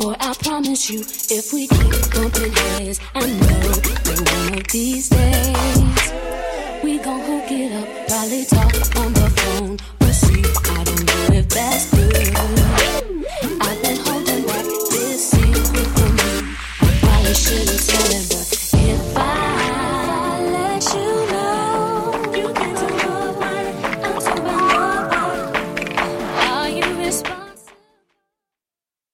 Boy, I promise you, if we keep bumping heads, I know that one of these days